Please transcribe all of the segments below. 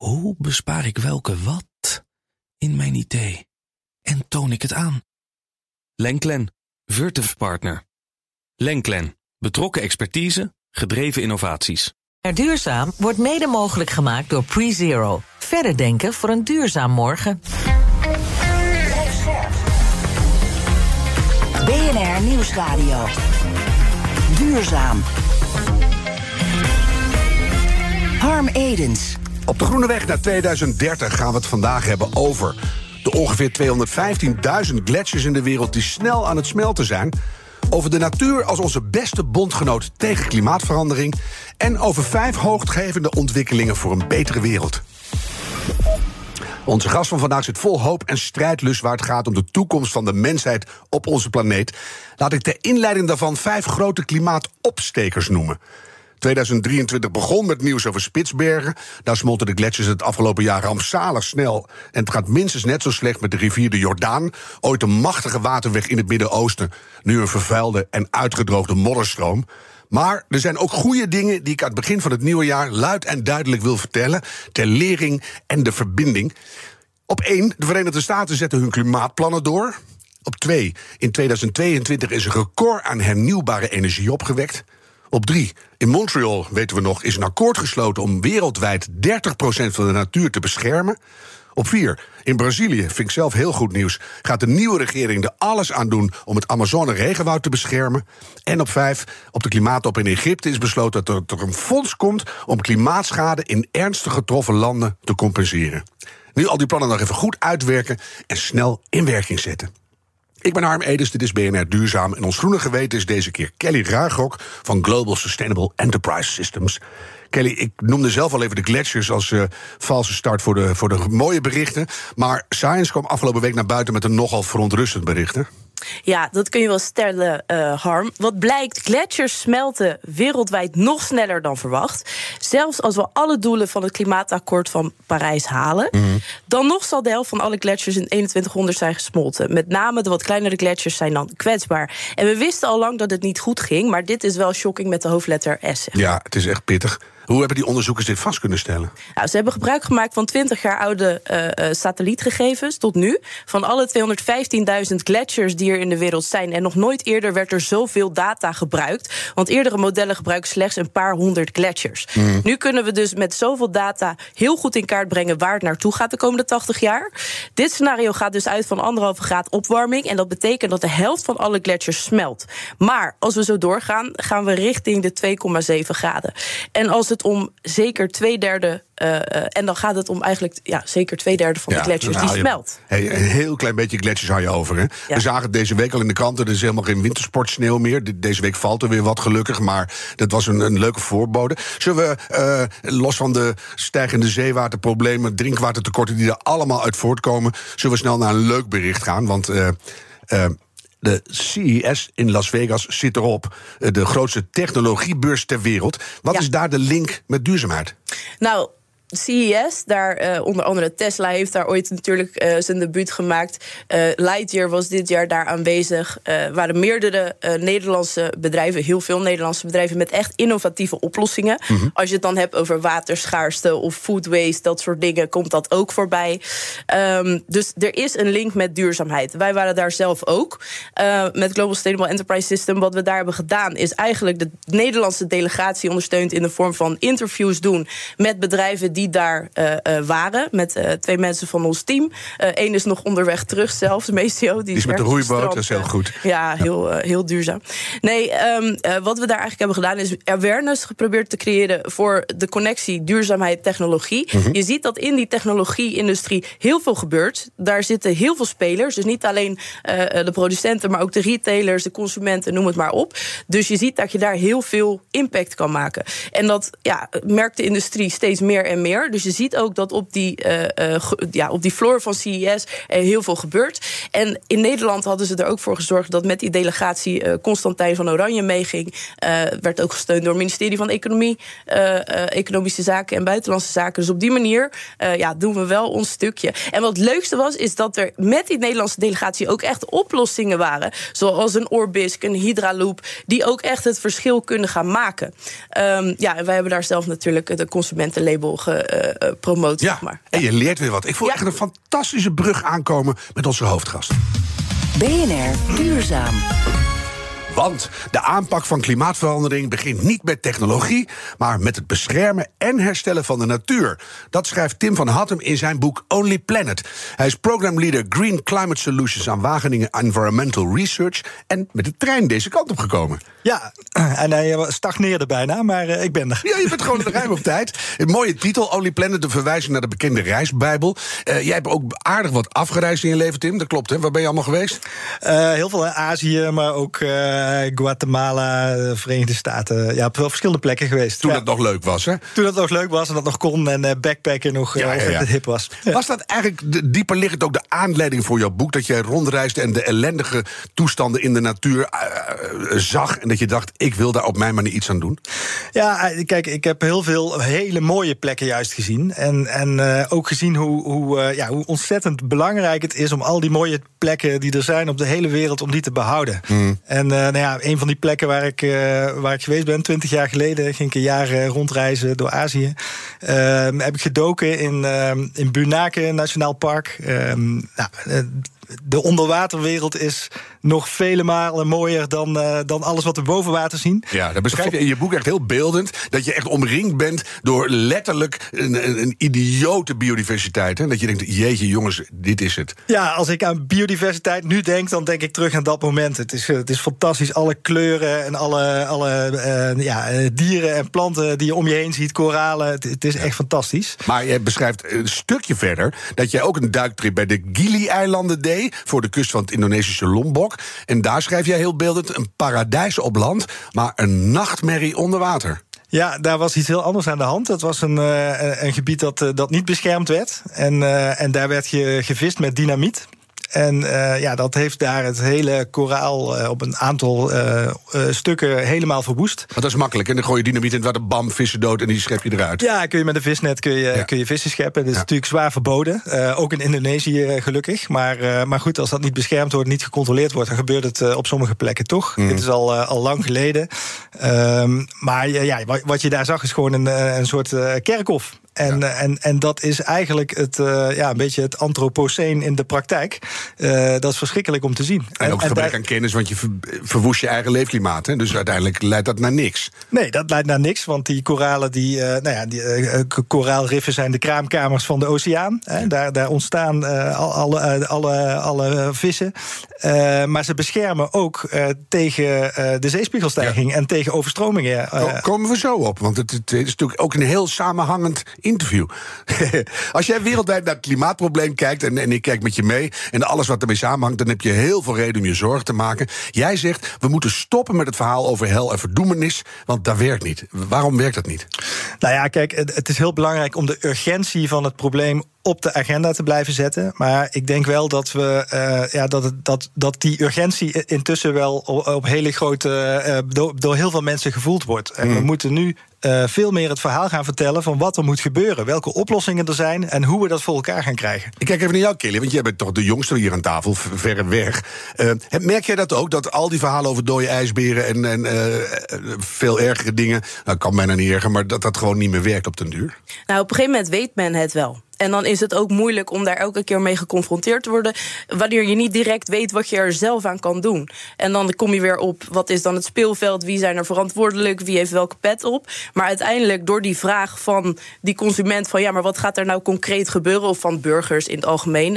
Hoe bespaar ik welke wat in mijn idee? En toon ik het aan? Lenklen, Virtuf Partner. Lenklen, betrokken expertise, gedreven innovaties. Duurzaam wordt mede mogelijk gemaakt door PreZero. Verder denken voor een duurzaam morgen. BNR Nieuwsradio. Duurzaam. Harm Edens. Op de Groene Weg naar 2030 gaan we het vandaag hebben over de ongeveer 215.000 gletsjers in de wereld die snel aan het smelten zijn, over de natuur als onze beste bondgenoot tegen klimaatverandering en over 5 hoopgevende ontwikkelingen voor een betere wereld. Onze gast van vandaag zit vol hoop en strijdlust waar het gaat om de toekomst van de mensheid op onze planeet. Laat ik ter inleiding daarvan 5 grote klimaatopstekers noemen. 2023 begon met nieuws over Spitsbergen. Daar smolten de gletsjers het afgelopen jaar rampzalig snel. En het gaat minstens net zo slecht met de rivier de Jordaan. Ooit een machtige waterweg in het Midden-Oosten. Nu een vervuilde en uitgedroogde modderstroom. Maar er zijn ook goede dingen die ik aan het begin van het nieuwe jaar luid en duidelijk wil vertellen. Ter lering en de verbinding. Op 1, de Verenigde Staten zetten hun klimaatplannen door. Op 2, in 2022 is een record aan hernieuwbare energie opgewekt. Op 3, in Montreal, weten we nog, is een akkoord gesloten om wereldwijd 30% van de natuur te beschermen. Op 4, in Brazilië, vind ik zelf heel goed nieuws, gaat de nieuwe regering er alles aan doen om het Amazone-regenwoud te beschermen. En op 5, op de klimaattop in Egypte is besloten dat er een fonds komt om klimaatschade in ernstig getroffen landen te compenseren. Nu al die plannen nog even goed uitwerken en snel in werking zetten. Ik ben Harm Edens, dit is BNR Duurzaam. En ons groene geweten is deze keer Kelly Ruigrok van Global Sustainable Enterprise Systems. Kelly, ik noemde zelf al even de gletsjers als valse start voor de mooie berichten. Maar Science kwam afgelopen week naar buiten met een nogal verontrustend bericht, hè? Ja, dat kun je wel stellen, Harm. Wat blijkt, gletsjers smelten wereldwijd nog sneller dan verwacht. Zelfs als we alle doelen van het klimaatakkoord van Parijs halen. Dan nog zal de helft van alle gletsjers in 2100 zijn gesmolten. Met name de wat kleinere gletsjers zijn dan kwetsbaar. En we wisten al lang dat het niet goed ging, maar dit is wel shocking met de hoofdletter S. Ja, het is echt pittig. Hoe hebben die onderzoekers dit vast kunnen stellen? Nou, ze hebben gebruik gemaakt van 20 jaar oude satellietgegevens tot nu. Van alle 215.000 gletsjers die er in de wereld zijn. En nog nooit eerder werd er zoveel data gebruikt. Want eerdere modellen gebruiken slechts een paar honderd gletsjers. Nu kunnen we dus met zoveel data heel goed in kaart brengen waar het naartoe gaat de komende 80 jaar. Dit scenario gaat dus uit van 1,5 graad opwarming. En dat betekent dat de helft van alle gletsjers smelt. Maar als we zo doorgaan, gaan we richting de 2,7 graden. En als het om zeker 2/3... en dan gaat het om eigenlijk zeker 2/3 van de gletsjers die smelt. Een heel klein beetje gletsjers hou je over. Hè? Ja. We zagen het deze week al in de kranten. Er is helemaal geen wintersportsneeuw meer. Deze week valt er weer wat, gelukkig. Maar dat was een leuke voorbode. Zullen we, los van de stijgende zeewaterproblemen, drinkwatertekorten die er allemaal uit voortkomen, zullen we snel naar een leuk bericht gaan? Want de CES in Las Vegas zit erop. De grootste technologiebeurs ter wereld. Wat is daar de link met duurzaamheid? Nou, CES, daar onder andere Tesla heeft daar ooit natuurlijk zijn debuut gemaakt. Lightyear was dit jaar daar aanwezig. Waren meerdere Nederlandse bedrijven, heel veel Nederlandse bedrijven met echt innovatieve oplossingen. Als je het dan hebt over waterschaarste of food waste, dat soort dingen, komt dat ook voorbij. Dus er is een link met duurzaamheid. Wij waren daar zelf ook met Global Sustainable Enterprise System. Wat we daar hebben gedaan is eigenlijk de Nederlandse delegatie ondersteund in de vorm van interviews doen met bedrijven die daar waren, met 2 mensen van ons team. Eén is nog onderweg terug zelfs, Maceo. Die is met de roeiboot, dat is heel goed. Ja, heel duurzaam. Nee, wat we daar eigenlijk hebben gedaan is awareness geprobeerd te creëren voor de connectie duurzaamheid, technologie. Je ziet dat in die technologie-industrie heel veel gebeurt. Daar zitten heel veel spelers, dus niet alleen de producenten, maar ook de retailers, de consumenten, noem het maar op. Dus je ziet dat je daar heel veel impact kan maken. En dat merkt de industrie steeds meer en meer. Dus je ziet ook dat op die floor van CES heel veel gebeurt. En in Nederland hadden ze er ook voor gezorgd dat met die delegatie Constantijn van Oranje meeging. Werd ook gesteund door het ministerie van Economie, Economische Zaken en Buitenlandse Zaken. Dus op die manier doen we wel ons stukje. En wat het leukste was, is dat er met die Nederlandse delegatie ook echt oplossingen waren. Zoals een Orbisk, een Hydraloop, die ook echt het verschil kunnen gaan maken. En wij hebben daar zelf natuurlijk de consumentenlabel promoot, Ja, zeg maar. en je leert weer wat. Ik voel echt een fantastische brug aankomen met onze hoofdgast. BNR Duurzaam. Want de aanpak van klimaatverandering begint niet met technologie, maar met het beschermen en herstellen van de natuur. Dat schrijft Tim van Hattem in zijn boek Only Planet. Hij is programleader Green Climate Solutions aan Wageningen Environmental Research en met de trein deze kant op gekomen. Ja, en hij stagneerde bijna, maar ik ben er. Ja, je bent gewoon ruim op tijd. Een mooie titel, Only Planet, de verwijzing naar de bekende reisbijbel. Jij hebt ook aardig wat afgereisd in je leven, Tim. Dat klopt, hè? Waar ben je allemaal geweest? Heel veel in Azië, maar ook Guatemala, de Verenigde Staten. Ja, op wel verschillende plekken geweest. Toen het nog leuk was, hè? Toen het nog leuk was en dat nog kon en backpacken nog het hip was. Ja. Was dat eigenlijk dieper liggend ook de aanleiding voor jouw boek? Dat jij rondreisde en de ellendige toestanden in de natuur zag en dat je dacht, ik wil daar op mijn manier iets aan doen? Ja, kijk, ik heb heel veel hele mooie plekken juist gezien. En ook gezien hoe ontzettend belangrijk het is om al die mooie plekken die er zijn op de hele wereld, om die te behouden. En een van die plekken waar ik geweest ben, 20 jaar geleden, ging ik een jaar rondreizen door Azië. Heb ik gedoken in Bunaken Nationaal Park. De onderwaterwereld is nog vele malen mooier dan alles wat we boven water zien. Ja, dat beschrijf je in je boek echt heel beeldend. Dat je echt omringd bent door letterlijk een idiote biodiversiteit. Hè? Dat je denkt, jeetje jongens, dit is het. Ja, als ik aan biodiversiteit nu denk, dan denk ik terug aan dat moment. Het is fantastisch, alle kleuren en alle dieren en planten die je om je heen ziet, koralen. Het is echt fantastisch. Maar je beschrijft een stukje verder dat jij ook een duiktrip bij de Gili-eilanden deed, voor de kust van het Indonesische Lombok. En daar schrijf jij heel beeldend een paradijs op land, maar een nachtmerrie onder water. Ja, daar was iets heel anders aan de hand. Het was een gebied dat niet beschermd werd. En daar werd gevist met dynamiet. En dat heeft daar het hele koraal op een aantal stukken helemaal verwoest. Want dat is makkelijk. En dan gooi je dynamiet in het water, bam, vissen dood en die schep je eruit. Ja, kun je met een visnet kun je vissen scheppen. Dat is natuurlijk zwaar verboden. Ook in Indonesië gelukkig. Maar goed, als dat niet beschermd wordt, niet gecontroleerd wordt, dan gebeurt het op sommige plekken toch. Dit is al lang geleden. Maar wat je daar zag is gewoon een soort kerkhof. En dat is eigenlijk een beetje het antropoceen in de praktijk. Dat is verschrikkelijk om te zien. En ook gebrek aan kennis, want je verwoest je eigen leefklimaat. Hè? Dus uiteindelijk leidt dat naar niks. Nee, dat leidt naar niks, want die koralen, koraalriffen zijn de kraamkamers van de oceaan. Hè? Daar ontstaan alle vissen. Maar ze beschermen ook tegen de zeespiegelstijging en tegen overstromingen. Komen we zo op, want het is natuurlijk ook een heel samenhangend interview. Als jij wereldwijd naar het klimaatprobleem kijkt, en ik kijk met je mee, en alles wat ermee samenhangt, dan heb je heel veel reden om je zorgen te maken. Jij zegt, we moeten stoppen met het verhaal over hel en verdoemenis, want dat werkt niet. Waarom werkt dat niet? Nou ja, kijk, het is heel belangrijk om de urgentie van het probleem op de agenda te blijven zetten. Maar ik denk wel dat dat die urgentie intussen wel op hele grote door heel veel mensen gevoeld wordt. En we moeten nu veel meer het verhaal gaan vertellen van wat er moet gebeuren, welke oplossingen er zijn en hoe we dat voor elkaar gaan krijgen. Ik kijk even naar jou, Kelly, want jij bent toch de jongste hier aan tafel, verreweg. Merk jij dat ook, dat al die verhalen over dode ijsberen en veel ergere dingen, nou kan bijna niet erger, maar dat gewoon niet meer werkt op den duur? Nou, op een gegeven moment weet men het wel. En dan is het ook moeilijk om daar elke keer mee geconfronteerd te worden, wanneer je niet direct weet wat je er zelf aan kan doen. En dan kom je weer op, wat is dan het speelveld, wie zijn er verantwoordelijk, wie heeft welke pet op. Maar uiteindelijk door die vraag van die consument van ja, maar wat gaat er nou concreet gebeuren, of van burgers in het algemeen,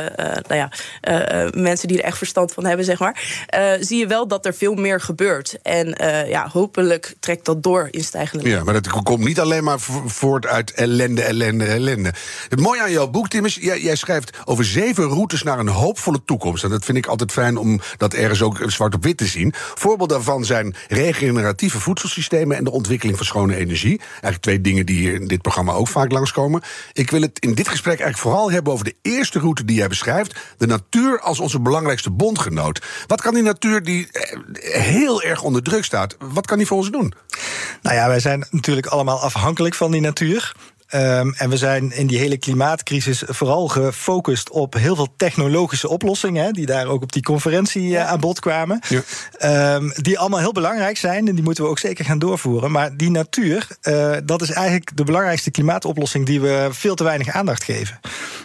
en mensen die er echt verstand van hebben, zeg maar, zie je wel dat er veel meer gebeurt. En hopelijk trekt dat door in stijgende lijn. Ja, maar dat komt niet alleen maar voort uit ellende. Het mooie aan jouw boek, Tim, is jij schrijft over 7 routes naar een hoopvolle toekomst. En dat vind ik altijd fijn om dat ergens ook zwart op wit te zien. Voorbeelden daarvan zijn regeneratieve voedselsystemen en de ontwikkeling van schone energie. Eigenlijk 2 dingen die hier in dit programma ook vaak langskomen. Ik wil het in dit gesprek eigenlijk vooral hebben over de eerste route die jij beschrijft. De natuur als onze belangrijkste bondgenoot. Wat kan die natuur die heel erg onder druk staat, wat kan die voor ons doen? Nou ja, wij zijn natuurlijk allemaal afhankelijk van die natuur. En we zijn in die hele klimaatcrisis vooral gefocust op heel veel technologische oplossingen, die daar ook op die conferentie aan bod kwamen. Ja. Die allemaal heel belangrijk zijn en die moeten we ook zeker gaan doorvoeren. Maar die natuur, dat is eigenlijk de belangrijkste klimaatoplossing die we veel te weinig aandacht geven.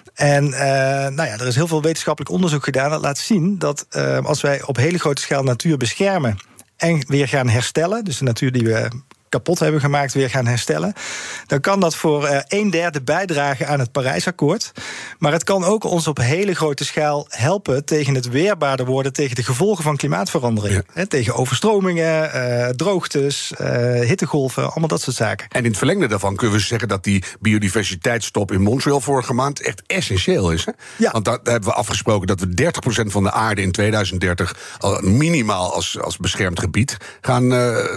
En er is heel veel wetenschappelijk onderzoek gedaan dat laat zien dat als wij op hele grote schaal natuur beschermen en weer gaan herstellen, dus de natuur die we kapot hebben gemaakt weer gaan herstellen, dan kan dat voor 1/3 bijdragen aan het Parijsakkoord. Maar het kan ook ons op hele grote schaal helpen tegen het weerbaarder worden tegen de gevolgen van klimaatverandering. Ja. Tegen overstromingen, droogtes, hittegolven, allemaal dat soort zaken. En in het verlengde daarvan kunnen we zeggen dat die biodiversiteitstop in Montreal vorige maand echt essentieel is. Hè? Ja. Want daar hebben we afgesproken dat we 30% van de aarde in 2030 al minimaal als beschermd gebied gaan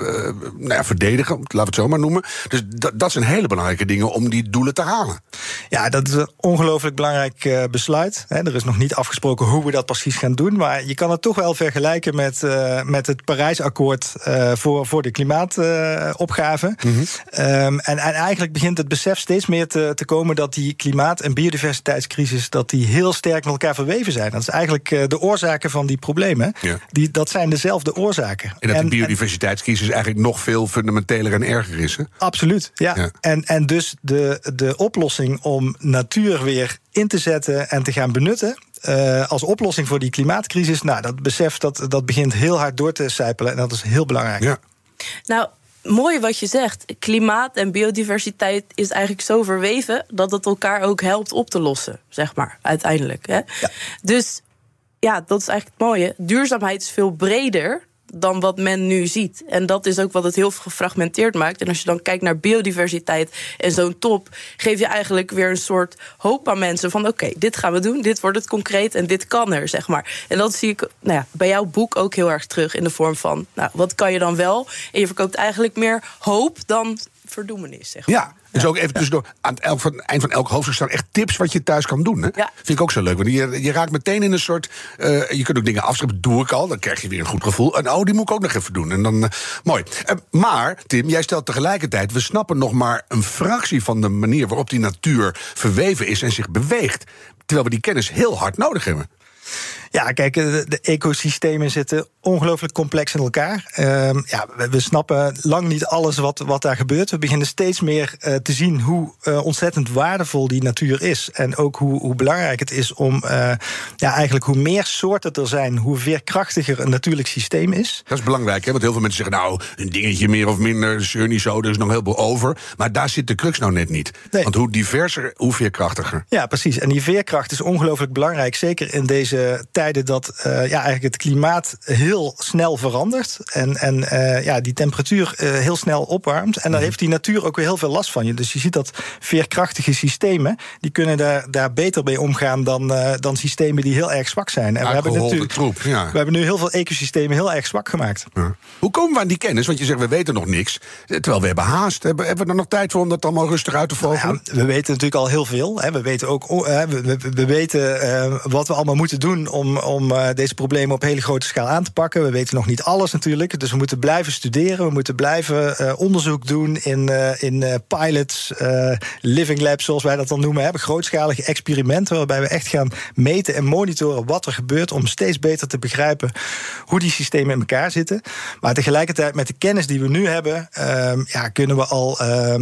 verdedigen. Laten we het zo maar noemen. Dus dat zijn hele belangrijke dingen om die doelen te halen. Ja, dat is een ongelooflijk belangrijk besluit. Er is nog niet afgesproken hoe we dat precies gaan doen. Maar je kan het toch wel vergelijken met het Parijsakkoord voor de klimaatopgave. Mm-hmm. En eigenlijk begint het besef steeds meer te komen dat die klimaat- en biodiversiteitscrisis dat die heel sterk met elkaar verweven zijn. Dat is eigenlijk de oorzaken van die problemen. Ja. Dat zijn dezelfde oorzaken. En dat de biodiversiteitscrisis eigenlijk nog veel fundamenteler en erger is, hè? Absoluut, ja. En dus de oplossing om natuur weer in te zetten en te gaan benutten als oplossing voor die klimaatcrisis, dat besef dat begint heel hard door te sijpelen en dat is heel belangrijk. Ja. Nou, mooi wat je zegt. Klimaat en biodiversiteit is eigenlijk zo verweven dat het elkaar ook helpt op te lossen, zeg maar, uiteindelijk. Hè? Ja. Dus ja, dat is eigenlijk het mooie. Duurzaamheid is veel breder dan wat men nu ziet. En dat is ook wat het heel gefragmenteerd maakt. En als je dan kijkt naar biodiversiteit en zo'n top, geef je eigenlijk weer een soort hoop aan mensen van oké, dit gaan we doen, dit wordt het concreet en dit kan er, zeg maar. En dat zie ik bij jouw boek ook heel erg terug in de vorm van, wat kan je dan wel? En je verkoopt eigenlijk meer hoop dan verdoemenis, zeg maar. Ja. Dus ook even tussendoor, aan het eind van elk hoofdstuk staan echt tips wat je thuis kan doen. Hè? Ja. Vind ik ook zo leuk. Want je raakt meteen in een soort, je kunt ook dingen afschrijven, doe ik al. Dan krijg je weer een goed gevoel. En die moet ik ook nog even doen. En dan, mooi. Maar, Tim, jij stelt tegelijkertijd, we snappen nog maar een fractie van de manier waarop die natuur verweven is en zich beweegt. Terwijl we die kennis heel hard nodig hebben. Ja, kijk, de ecosystemen zitten ongelooflijk complex in elkaar. We snappen lang niet alles wat daar gebeurt. We beginnen steeds meer te zien hoe ontzettend waardevol die natuur is. En ook hoe belangrijk het is om eigenlijk hoe meer soorten er zijn, hoe veerkrachtiger een natuurlijk systeem is. Dat is belangrijk, hè? Want heel veel mensen zeggen, een dingetje meer of minder, zeur niet zo, er is nog heel veel over. Maar daar zit de crux nou net niet. Nee. Want hoe diverser, hoe veerkrachtiger. Ja, precies. En die veerkracht is ongelooflijk belangrijk, zeker in deze tijden dat eigenlijk het klimaat heel snel verandert en die temperatuur heel snel opwarmt. En daar heeft die natuur ook weer heel veel last van. Dus je ziet dat veerkrachtige systemen, die kunnen daar beter mee omgaan dan systemen die heel erg zwak zijn. En we hebben nu heel veel ecosystemen heel erg zwak gemaakt. Ja. Hoe komen we aan die kennis? Want je zegt, we weten nog niks. Terwijl we hebben haast. Hebben we er nog tijd voor om dat allemaal rustig uit te vogelen? We weten natuurlijk al heel veel. Hè. We weten ook we weten wat we allemaal moeten doen om deze problemen op hele grote schaal aan te pakken. We weten nog niet alles natuurlijk, dus we moeten blijven studeren. We moeten blijven onderzoek doen in pilots, living labs, zoals wij dat dan noemen. Hebben grootschalige experimenten waarbij we echt gaan meten en monitoren wat er gebeurt om steeds beter te begrijpen hoe die systemen in elkaar zitten. Maar tegelijkertijd met de kennis die we nu hebben, kunnen we al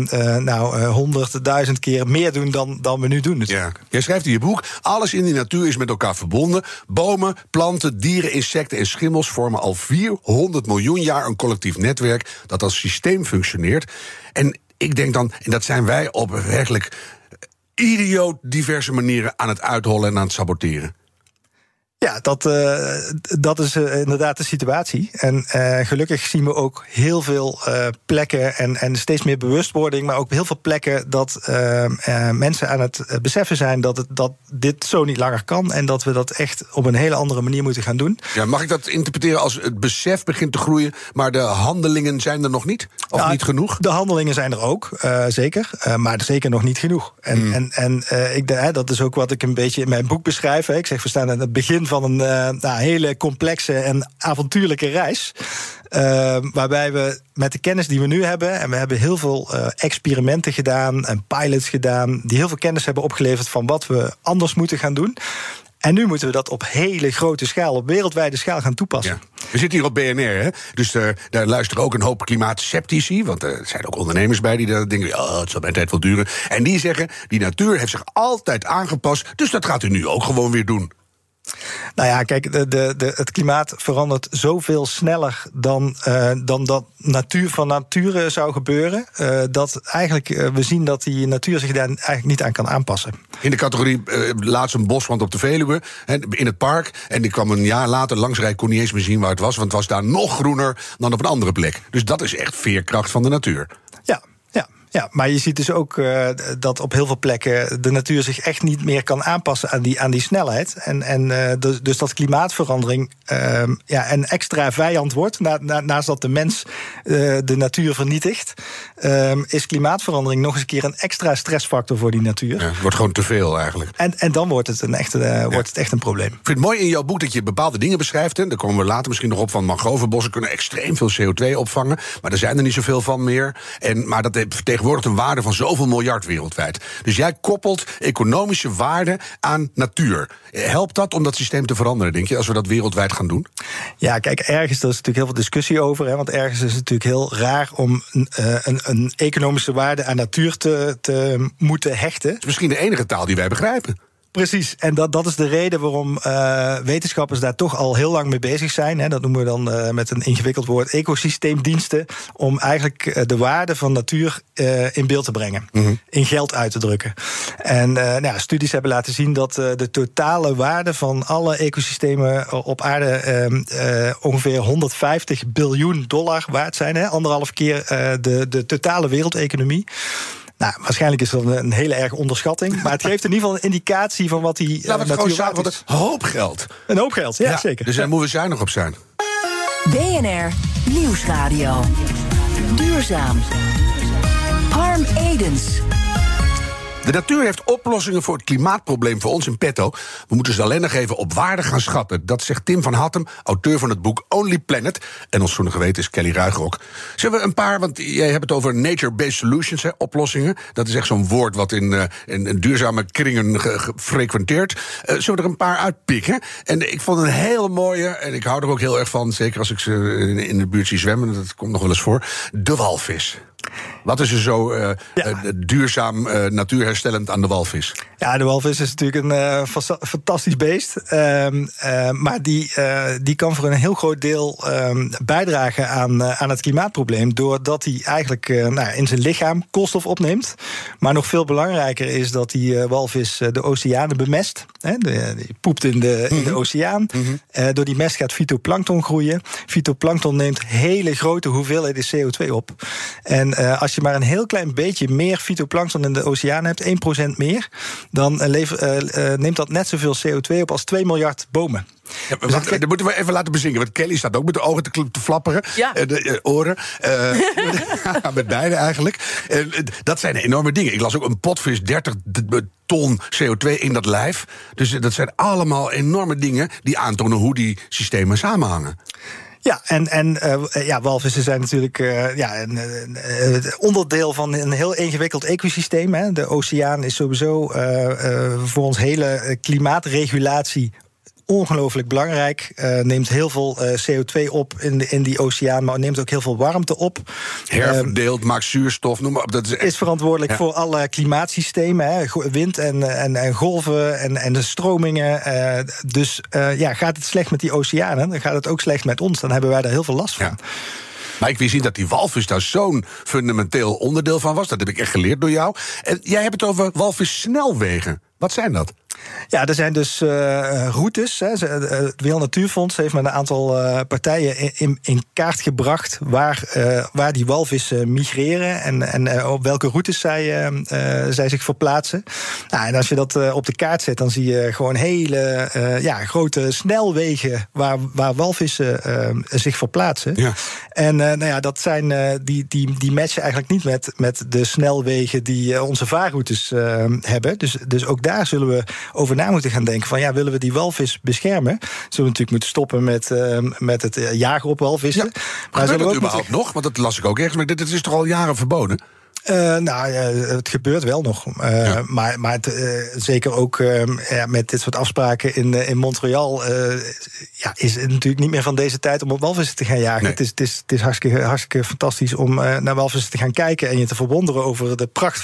100.000 keer meer doen dan we nu doen natuurlijk. Ja. Jij schrijft in je boek, alles in die natuur is met elkaar verbonden. Bomen, planten, dieren, insecten en schimmels vormen al 400 miljoen jaar een collectief netwerk dat als systeem functioneert. En ik denk dan, en dat zijn wij op werkelijk idioot diverse manieren aan het uithollen en aan het saboteren. Ja, dat is inderdaad de situatie. En gelukkig zien we ook heel veel plekken en steeds meer bewustwording, maar ook heel veel plekken dat mensen aan het beseffen zijn dat dit zo niet langer kan en dat we dat echt op een hele andere manier moeten gaan doen. Ja, mag ik dat interpreteren als het besef begint te groeien, maar de handelingen zijn er nog niet? Of niet genoeg? De handelingen zijn er ook, zeker, maar zeker nog niet genoeg. En dat is ook wat ik een beetje in mijn boek beschrijf. Ik zeg, we staan aan het begin van een hele complexe en avontuurlijke reis. Waarbij we met de kennis die we nu hebben, en we hebben heel veel experimenten gedaan en pilots gedaan, die heel veel kennis hebben opgeleverd van wat we anders moeten gaan doen. En nu moeten we dat op hele grote schaal, op wereldwijde schaal gaan toepassen. Ja. We zitten hier op BNR, hè? Dus daar luisteren ook een hoop klimaatceptici. Want er zijn ook ondernemers bij die dan denken, het zal mijn tijd wel duren. En die zeggen, die natuur heeft zich altijd aangepast, dus dat gaat u nu ook gewoon weer doen. Nou ja, kijk, het klimaat verandert zoveel sneller dan dat van nature zou gebeuren. Dat eigenlijk we zien dat die natuur zich daar eigenlijk niet aan kan aanpassen. In de categorie laatst een bosbrand op de Veluwe, in het park. En ik kwam een jaar later langsrijden, kon niet eens meer zien waar het was, want het was daar nog groener dan op een andere plek. Dus dat is echt veerkracht van de natuur. Ja, maar je ziet dus ook dat op heel veel plekken de natuur zich echt niet meer kan aanpassen aan die snelheid. Dus dat klimaatverandering een extra vijand wordt, naast dat de mens de natuur vernietigt, is klimaatverandering nog eens een keer een extra stressfactor voor die natuur. Ja, het wordt gewoon te veel eigenlijk. En dan wordt het echt een probleem. Ik vind het mooi in jouw boek dat je bepaalde dingen beschrijft. Hè. Daar komen we later misschien nog op van mangrovenbossen kunnen extreem veel CO2 opvangen. Maar er zijn er niet zoveel van meer. Maar dat vertegenwoordigt een waarde van zoveel miljard wereldwijd. Dus jij koppelt economische waarde aan natuur. Helpt dat om dat systeem te veranderen, denk je, als we dat wereldwijd gaan doen? Ja, kijk, ergens er is natuurlijk heel veel discussie over. Hè, want ergens is het natuurlijk heel raar om een economische waarde aan natuur te moeten hechten. Dat is misschien de enige taal die wij begrijpen. Precies, en dat is de reden waarom wetenschappers daar toch al heel lang mee bezig zijn. Hè. Dat noemen we dan met een ingewikkeld woord ecosysteemdiensten. Om eigenlijk de waarde van natuur in beeld te brengen. Mm-hmm. In geld uit te drukken. En studies hebben laten zien dat de totale waarde van alle ecosystemen op aarde ongeveer $150 biljoen waard zijn. Hè. 1,5 keer de totale wereldeconomie. Nou, waarschijnlijk is dat een hele erge onderschatting. Maar het geeft in ieder geval een indicatie van wat die natuur waard is. Een hoop geld. Een hoop geld, ja zeker. Dus daar moeten we zuinig op zijn. BNR Nieuwsradio. Duurzaam. Harm Edens. De natuur heeft oplossingen voor het klimaatprobleem voor ons in petto. We moeten ze alleen nog even op waarde gaan schatten. Dat zegt Tim van Hattem, auteur van het boek Only Planet. En ons groene geweten is Kelly Ruigrok. Zullen we een paar, want jij hebt het over nature-based solutions, oplossingen. Dat is echt zo'n woord wat in duurzame kringen gefrequenteerd. Zullen we er een paar uitpikken? En ik vond het een hele mooie, en ik hou er ook heel erg van, zeker als ik ze in de buurt zie zwemmen, dat komt nog wel eens voor, de walvis. Wat is er zo duurzaam, natuurherstellend aan de walvis? Ja, de walvis is natuurlijk een fantastisch beest. Maar die kan voor een heel groot deel bijdragen aan het klimaatprobleem. Doordat hij eigenlijk in zijn lichaam koolstof opneemt. Maar nog veel belangrijker is dat die walvis de oceanen bemest. Die poept in de oceaan. Mm-hmm. Door die mest gaat fytoplankton groeien. Fytoplankton neemt hele grote hoeveelheden CO2 op. En als je maar een heel klein beetje meer fytoplankton in de oceaan hebt, 1% meer, dan neemt dat net zoveel CO2 op als 2 miljard bomen. Ja, dat moeten we even laten bezingen, want Kelly staat ook met de ogen te flapperen. Ja. De oren. Met beide eigenlijk. Dat zijn enorme dingen. Ik las ook een potvis 30 ton CO2 in dat lijf. Dus dat zijn allemaal enorme dingen die aantonen hoe die systemen samenhangen. Ja, en walvissen zijn natuurlijk een onderdeel van een heel ingewikkeld ecosysteem. Hè. De oceaan is sowieso voor ons hele klimaatregulatie ongelooflijk belangrijk. Neemt heel veel CO2 op in die oceaan, maar neemt ook heel veel warmte op. Herverdeelt, maakt zuurstof, noem maar op. Dat is verantwoordelijk voor alle klimaatsystemen, hè, wind en golven en de stromingen. Gaat het slecht met die oceanen, dan gaat het ook slecht met ons. Dan hebben wij daar heel veel last van. Ja. Maar ik wist niet dat die walvis daar zo'n fundamenteel onderdeel van was. Dat heb ik echt geleerd door jou. En jij hebt het over walvissnelwegen. Wat zijn dat? Ja, er zijn dus routes. Het Wereld Natuurfonds heeft met een aantal partijen in kaart gebracht waar die walvissen migreren en op welke routes zij zich verplaatsen. Nou, en als je dat op de kaart zet, dan zie je gewoon hele grote snelwegen waar walvissen zich verplaatsen. Ja. En dat zijn die matchen eigenlijk niet met de snelwegen die onze vaarroutes hebben. Dus ook daar zullen we over na moeten gaan denken van willen we die walvis beschermen? Zullen we natuurlijk moeten stoppen met het jagen op walvissen. Ja, maar gebeurt dat überhaupt nog? Want dat las ik ook ergens, maar dit is toch al jaren verboden? Het gebeurt wel nog. Maar zeker ook met dit soort afspraken in Montreal is het natuurlijk niet meer van deze tijd om op walvissen te gaan jagen. Nee. Het is hartstikke fantastisch om naar walvissen te gaan kijken en je te verwonderen over de pracht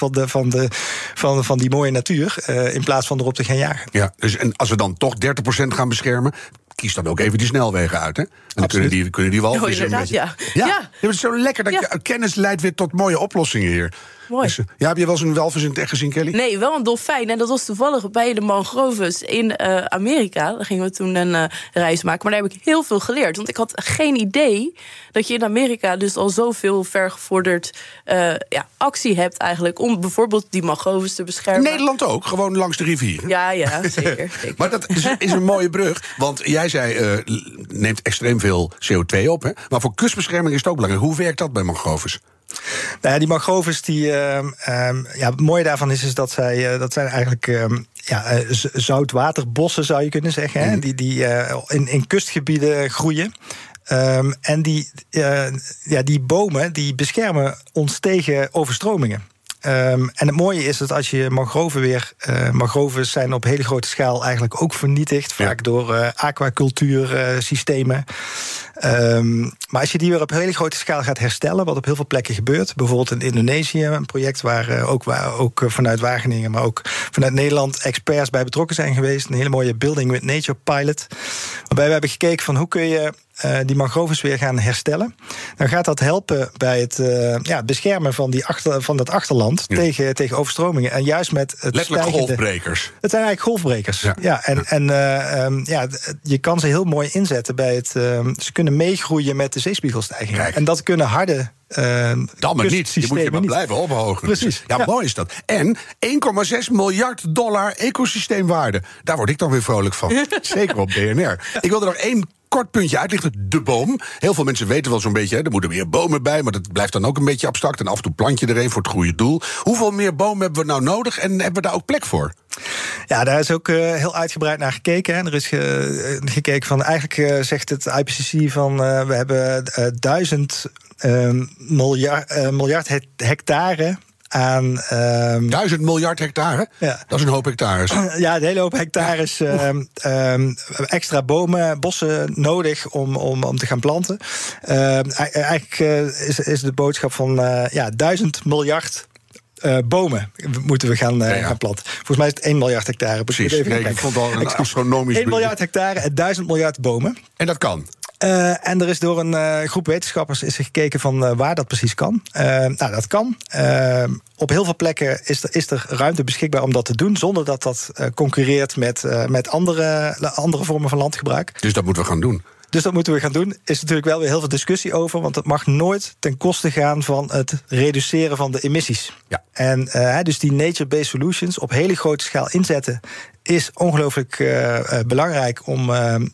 van die mooie natuur, in plaats van erop te gaan jagen. Ja, dus en als we dan toch 30% gaan beschermen, kies dan ook even die snelwegen uit, hè? En dan kunnen die walvissen een beetje... Ja, het is zo lekker dat je kennis leidt weer tot mooie oplossingen hier. Mooi. Dus, heb je wel eens een walvis in het echt gezien, Kelly? Nee, wel een dolfijn. En dat was toevallig bij de mangroves in Amerika. Daar gingen we toen een reis maken. Maar daar heb ik heel veel geleerd. Want ik had geen idee dat je in Amerika dus al zoveel vergevorderd actie hebt eigenlijk om bijvoorbeeld die mangroves te beschermen. Nederland ook, gewoon langs de rivier. Ja, zeker. Maar dat is een mooie brug. Want jij zei, neemt extreem veel CO2 op. Hè? Maar voor kustbescherming is het ook belangrijk. Hoe werkt dat bij mangroves? Nou ja, die mangroves, het mooie daarvan is dat zijn eigenlijk zoutwaterbossen, zou je kunnen zeggen. Hè? Die in kustgebieden groeien. En die bomen die beschermen ons tegen overstromingen. En het mooie is dat als je mangroves zijn op hele grote schaal eigenlijk ook vernietigd, vaak door aquacultuursystemen. Maar als je die weer op hele grote schaal gaat herstellen, wat op heel veel plekken gebeurt, bijvoorbeeld in Indonesië, een project waar ook vanuit Wageningen, maar ook vanuit Nederland experts bij betrokken zijn geweest, een hele mooie Building with Nature pilot, waarbij we hebben gekeken van hoe kun je die mangroves weer gaan herstellen. Dan gaat dat helpen bij het beschermen van dat achterland tegen overstromingen. En juist met het letterlijk golfbrekers. Het zijn eigenlijk golfbrekers. Je kan ze heel mooi inzetten bij het. Ze kunnen meegroeien met de zeespiegelstijging. Kijk. En dat kunnen harde dammen niet. Je moet je maar blijven ophogen. Precies. Ja, mooi is dat. En $1,6 miljard ecosysteemwaarde. Daar word ik dan weer vrolijk van. Zeker op BNR. Ik wil er nog één kort puntje uitlichten. De boom. Heel veel mensen weten wel zo'n beetje, er moeten meer bomen bij, maar dat blijft dan ook een beetje abstract. En af en toe plant je er een voor het goede doel. Hoeveel meer bomen hebben we nou nodig en hebben we daar ook plek voor? Ja, daar is ook heel uitgebreid naar gekeken. Hè. Er is gekeken van, eigenlijk zegt het IPCC van we hebben 1000 miljard hectare aan 1000 miljard hectare? Ja. Dat is een hoop hectares. Ja, een hele hoop hectares extra bossen nodig om te gaan planten. Eigenlijk is de boodschap van 1000 miljard bomen moeten we gaan planten. Volgens mij is het 1 miljard hectare. Precies, ik vond al een astronomisch 1 miljard hectare en 1000 miljard bomen. En dat kan? En er is door een groep wetenschappers is er gekeken van waar dat precies kan. Dat kan. Op heel veel plekken is er ruimte beschikbaar om dat te doen, zonder dat dat concurreert met andere vormen van landgebruik. Dus dat moeten we gaan doen. Dus dat moeten we gaan doen. Is natuurlijk wel weer heel veel discussie over, want het mag nooit ten koste gaan van het reduceren van de emissies. Ja. En dus die nature-based solutions op hele grote schaal inzetten is ongelooflijk belangrijk om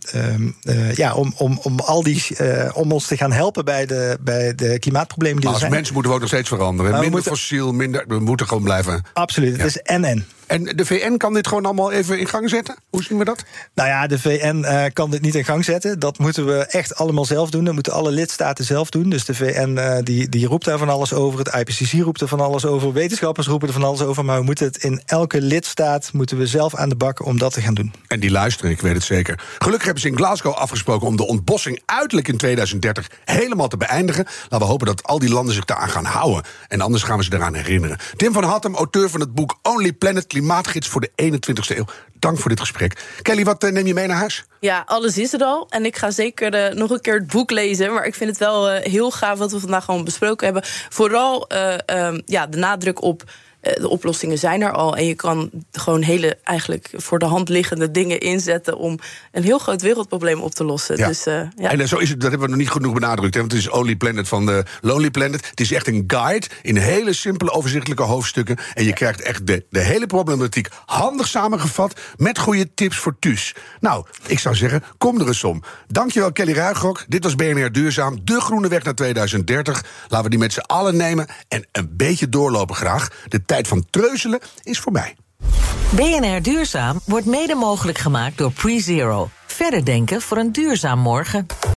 om ons te gaan helpen bij de klimaatproblemen die er zijn. Als mensen moeten we ook nog steeds veranderen. Minder fossiel, we moeten gewoon blijven. Absoluut, het is en. En de VN kan dit gewoon allemaal even in gang zetten? Hoe zien we dat? Nou ja, de VN kan dit niet in gang zetten. Dat moeten we echt allemaal zelf doen. Dat moeten alle lidstaten zelf doen. Dus de VN die roept daar van alles over. Het IPCC roept er van alles over. Wetenschappers roepen er van alles over. Maar we moeten het in elke lidstaat moeten we zelf aan de bak om dat te gaan doen. En die luisteren, ik weet het zeker. Gelukkig hebben ze in Glasgow afgesproken om de ontbossing uiterlijk in 2030 helemaal te beëindigen. Laten we hopen dat al die landen zich daaraan gaan houden. En anders gaan we ze eraan herinneren. Tim van Hattem, auteur van het boek Only Planet, klimaatgids voor de 21ste eeuw. Dank voor dit gesprek. Kelly, wat neem je mee naar huis? Ja, alles is er al. En ik ga zeker nog een keer het boek lezen. Maar ik vind het wel heel gaaf wat we vandaag gewoon besproken hebben. Vooral de nadruk op de oplossingen zijn er al. En je kan gewoon hele eigenlijk voor de hand liggende dingen inzetten om een heel groot wereldprobleem op te lossen. Ja. Dus, En zo is het, dat hebben we nog niet genoeg benadrukt. Hè? Want het is Only Planet van de Lonely Planet. Het is echt een guide in hele simpele, overzichtelijke hoofdstukken. En je krijgt echt de hele problematiek handig samengevat met goede tips voor thuis. Nou, ik zou zeggen, kom er eens om. Dankjewel, Kelly Ruigrok. Dit was BNR Duurzaam, de groene weg naar 2030. Laten we die met z'n allen nemen en een beetje doorlopen graag. De tijd van treuzelen is voorbij. BNR Duurzaam wordt mede mogelijk gemaakt door PreZero. Verder denken voor een duurzaam morgen.